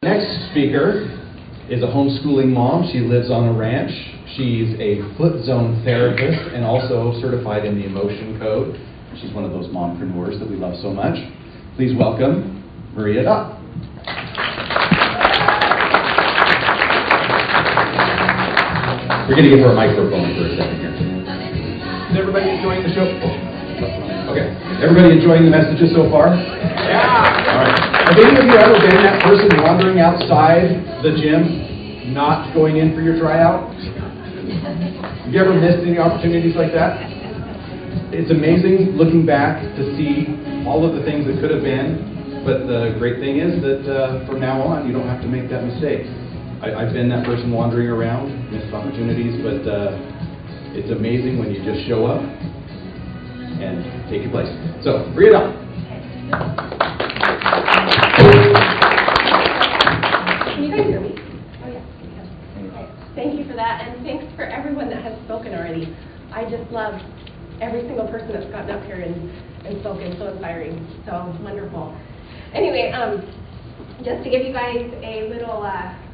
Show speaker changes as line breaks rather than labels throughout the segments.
Next speaker is a homeschooling mom. She lives on a ranch. She's a foot zone therapist and also certified in the emotion code. She's one of those mompreneurs that we love so much. Please welcome Maria Duck. We're going to give her a microphone for a second here. Is everybody enjoying the show? Okay. Everybody enjoying the messages so far? Yeah. All right. Have any of you ever been that person wandering outside the gym, not going in for your tryout? Have you ever missed any opportunities like that? It's amazing looking back to see all of the things that could have been, but the great thing is that from now on, you don't have to make that mistake. I've been that person wandering around, missed opportunities, but it's amazing when you just show up and take your place. So, bring it up.
Can you guys hear me? Oh, yeah. Okay. Thank you for that, and thanks for everyone that has spoken already. I just love every single person that's gotten up here and spoken. So inspiring, so wonderful. Anyway, just to give you guys a little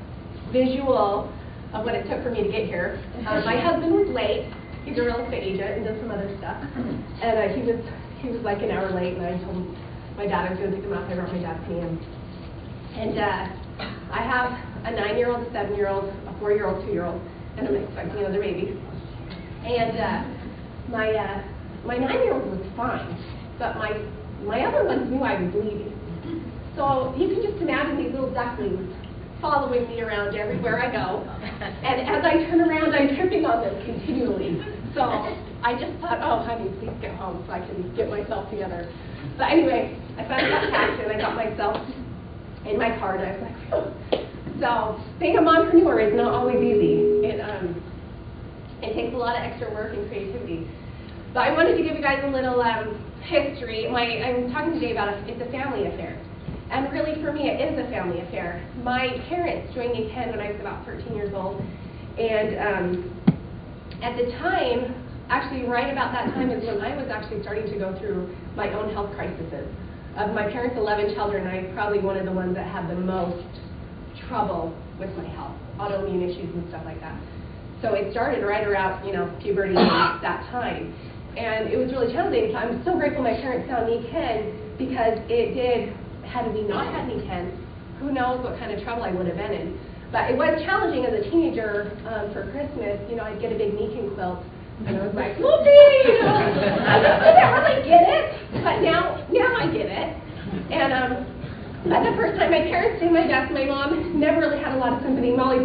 visual of what it took for me to get here. My husband was late. He's a real estate agent and does some other stuff. And he was like an hour late, and I told my dad I was going to pick him up. I brought my dad to him. And I have a 9-year-old, a 7-year-old, a 4-year-old, 2-year-old, and I'm expecting another baby. And my 9-year-old was fine, but my other ones knew I was leaving. So you can just imagine these little ducklings following me around everywhere I go. And as I turn around, I'm tripping on them continually. So I just thought, oh, honey, please get home so I can get myself together. But anyway, I finally got packed and I got myself in my car, and I was like, phew. So being a mompreneur is not always easy. It takes a lot of extra work and creativity. But I wanted to give you guys a little history. I'm talking today about it's a family affair. And really, for me, it is a family affair. My parents joined NAKEN when I was about 13 years old. And at the time, actually right about that time is when I was actually starting to go through my own health crises. Of my parents' 11 children, I'm probably one of the ones that had the most trouble with my health, autoimmune issues and stuff like that. So it started right around, puberty and that time. And it was really challenging. So I'm so grateful my parents found NAKEN because had we not had NAKEN, who knows what kind of trouble I would have been in. But it was challenging as a teenager. For Christmas, I'd get a big NAKEN quilt, and I was like, whoopee! I didn't really get it, but now I get it. And at the first time, my parents did my best. My mom never really had a lot of sympathy. Molly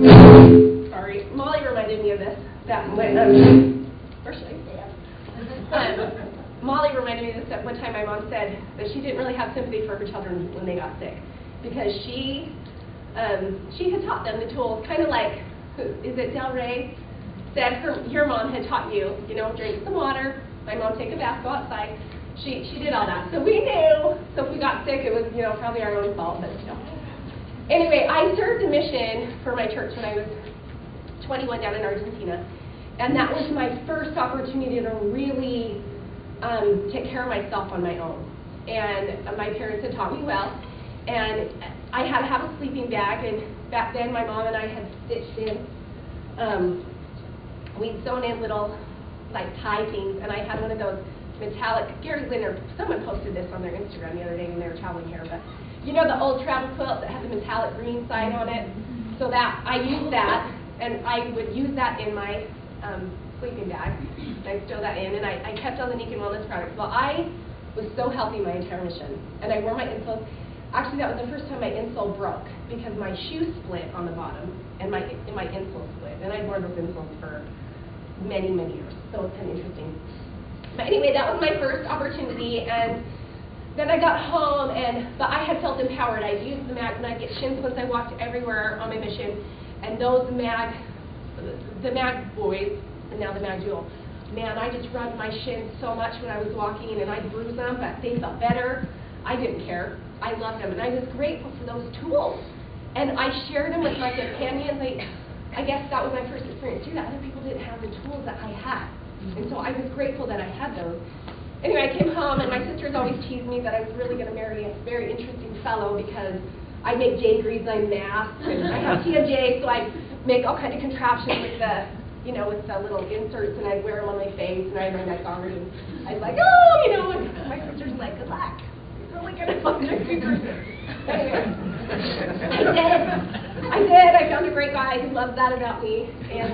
reminded me of this. That when where should I say it? Molly reminded me of this that one time my mom said that she didn't really have sympathy for her children when they got sick because she had taught them the tools, kind of like, is it Del Rey? Said your mom had taught you, drink some water. My mom take a bath, go outside. She did all that. So we knew. So if we got sick, it was, probably our own fault, but still. Anyway, I served a mission for my church when I was 21 down in Argentina. And that was my first opportunity to really take care of myself on my own. And my parents had taught me well. And I had to have a sleeping bag. And back then, my mom and I had stitched in, we'd sewn in little, tie things. And I had one of those metallic, Gary Linder, someone posted this on their Instagram the other day when they were traveling here. But the old travel quilt that had the metallic green side on it? So that, I used that. And I would use that in my sleeping bag. And I stow that in, and I kept on the NAKEN Wellness products. Well, I was so healthy my entire mission, and I wore my insoles. Actually, that was the first time my insole broke because my shoe split on the bottom, and my insole split. And I'd worn those insoles for many, many years, so it's kind of interesting. But anyway, that was my first opportunity, and then I got home, but I had felt empowered. I'd use the mags, and I'd get shin splints. I walked everywhere on my mission, and the mag boys, and now the mag duo, man, I just rubbed my shins so much when I was walking, and I'd bruise them, but they felt better. I didn't care. I loved them, and I was grateful for those tools. And I shared them with my companions. I guess that was my first experience too, that other people didn't have the tools that I had. And so I was grateful that I had those. Anyway, I came home, and my sisters always teased me that I was really going to marry a very interesting fellow because I make J grease and I mask, and I have TMJ, so I make all kinds of contraptions with the, with the little inserts, and I wear them on my face, and I wear my guard, and I was like, oh, and my sister's like, good luck. You're really going to find a good person. Anyway, I did. I found a great guy who loves that about me, and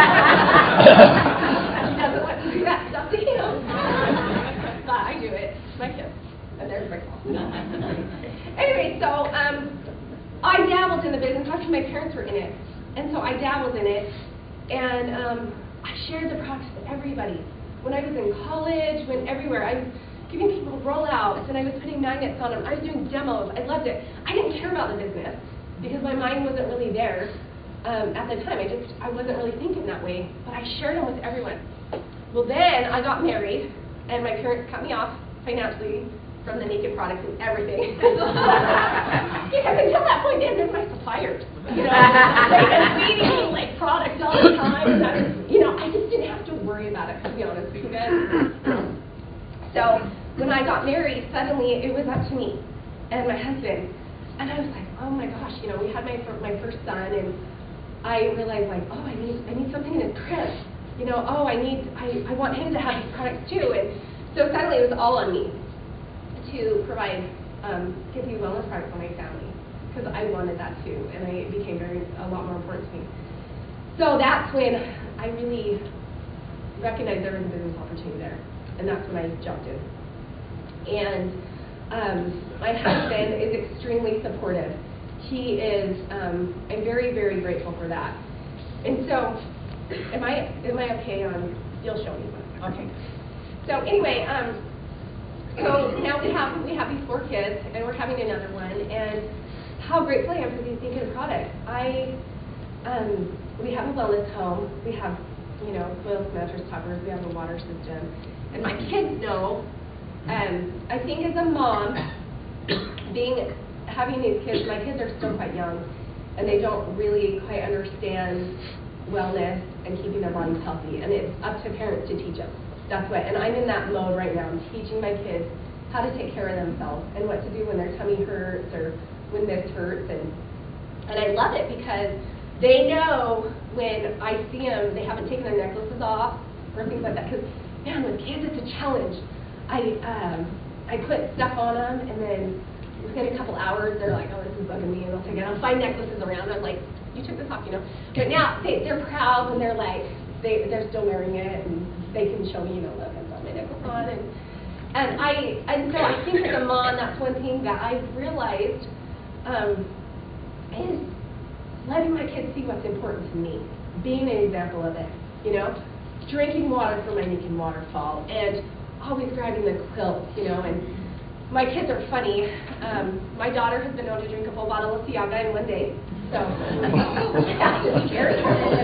he doesn't want to do that stuff to him. But I do it. My kids. And there's my call. Anyway, so I dabbled in the business. Actually, my parents were in it. And so I dabbled in it. And I shared the products with everybody. When I was in college, everywhere, I was giving people rollouts, and I was putting magnets on them. I was doing demos. I loved it. I didn't care about the business because my mind wasn't really there at the time. I wasn't really thinking that way. But I shared them with everyone. Well, then I got married, and my parents cut me off financially from the naked products and everything. Because until that point, they had been my suppliers. They've been feeding me like product all the time, and I just didn't have to worry about it, to be honest with you guys. So when I got married, suddenly it was up to me and my husband, and I was like, oh my gosh, we had my first son, and I realized like, oh, I need something in his crib. I want him to have these products too, and so suddenly it was all on me to provide Kinsey wellness products for my family, because I wanted that too, and it became a lot more important to me. So that's when I really recognized there was a business opportunity there, and that's when I jumped in. And my husband is extremely supportive. He is. I'm very, very grateful for that. And so, am I okay on? You'll show me. Okay. So anyway, so now we have these 4 kids, and we're having another one, and how grateful I am for these Beacon products. We have a wellness home. We have, coils, mattress toppers. We have a water system, and my kids know. I think as a mom, having these kids, my kids are still quite young, and they don't really quite understand wellness and keeping their bodies healthy, and it's up to parents to teach them. That's what, and I'm in that mode right now. I'm teaching my kids how to take care of themselves and what to do when their tummy hurts or when this hurts, and I love it because they know when I see them, they haven't taken their necklaces off or things like that. Because man, with kids, it's a challenge. I put stuff on them, and then within a couple hours, they're like, oh, this is bugging me, and they'll take it. I'll find necklaces around. I'm like, you took this off, But now they're proud when they're like, they're still wearing it, and they can show me, look, I've got my necklace on, and so I think as a mom, that's one thing that I've realized is letting my kids see what's important to me, being an example of it, drinking water from my Beacon waterfall, and always grabbing the quilt, and my kids are funny. My daughter has been known to drink a full bottle of Siaga in one day, so that's scary.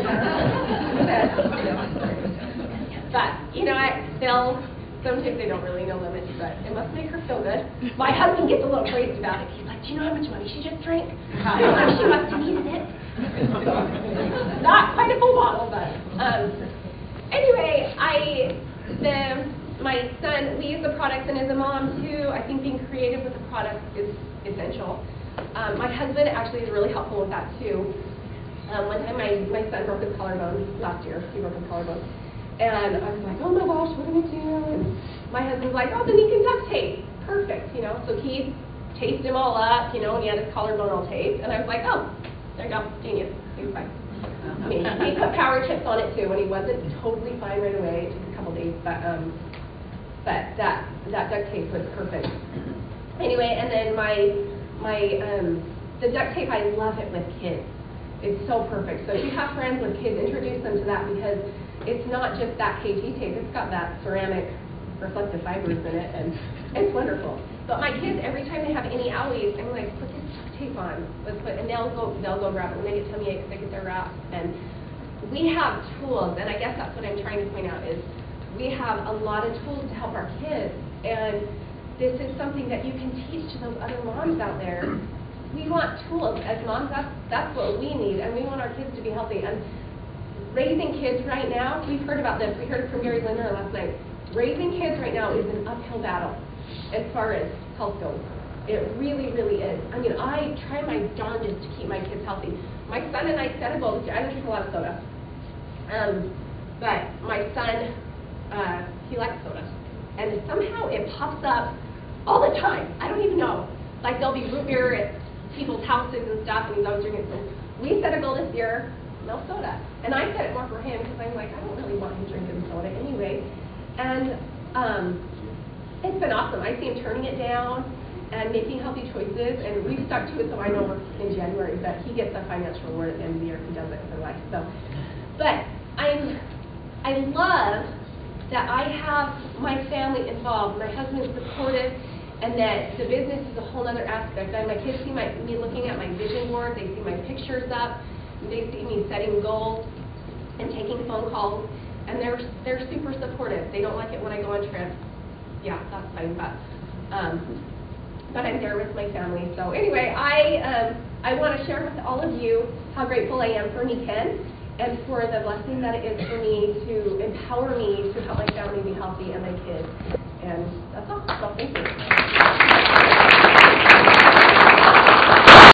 But, sometimes they don't really know limits, but it must make her feel good. My husband gets a little crazy about it. He's like, do you know how much money she just drank? She must have needed it. So, not quite a full bottle, but anyway, my son, we use the products, and as a mom too, I think being creative with the products is essential. My husband actually is really helpful with that too. One time my son broke his collarbone last year. He broke his collarbone. And I was like, oh my gosh, what do we do? And my husband's like, oh, then you can duct tape. Perfect, So he taped him all up, and he had his collarbone all taped. And I was like, oh, there you go, genius. He was fine. I mean, he put power tips on it too, and he wasn't totally fine right away. It took a couple days, but that duct tape was perfect. Anyway, and then the duct tape, I love it with kids. It's so perfect. So if you have friends with kids, introduce them to that, because it's not just that KT tape. It's got that ceramic reflective fibers in it, and it's wonderful. But my kids, every time they have any owies, I'm like, put this duct tape on. And they'll go grab it when they get tummy aches. They get their wraps. And we have tools, and I guess that's what I'm trying to point out is we have a lot of tools to help our kids, and this is something that you can teach to those other moms out there. We want tools as moms. That's what we need, and we want our kids to be healthy. And raising kids right now, we've heard about this. We heard it from Gary Linder last night. Raising kids right now is an uphill battle as far as health goes. It really, really is. I mean, I try my darndest to keep my kids healthy. My son and I set a goal this year. I don't drink a lot of soda. But my son, he likes soda. And somehow it pops up all the time. I don't even know. Like there'll be root beer at people's houses and stuff, and he's always drinking. So we set a goal this year, no soda. And I set it more for him because I'm like, I don't really want him drinking soda anyway. And it's been awesome. I see him turning it down and making healthy choices, and we've stuck to it, so I know in January that he gets a financial reward at the end of the year if he does it in life. So, but I love that I have my family involved. My husband's supportive, and that the business is a whole other aspect. And my kids see me looking at my vision board. They see my pictures up. They see me setting goals and taking phone calls, and they're super supportive. They don't like it when I go on trips. Yeah, that's fine, but I'm there with my family. So anyway, I want to share with all of you how grateful I am for me, Ken, and for the blessing that it is for me to empower me to help my family be healthy and my kids. And that's all.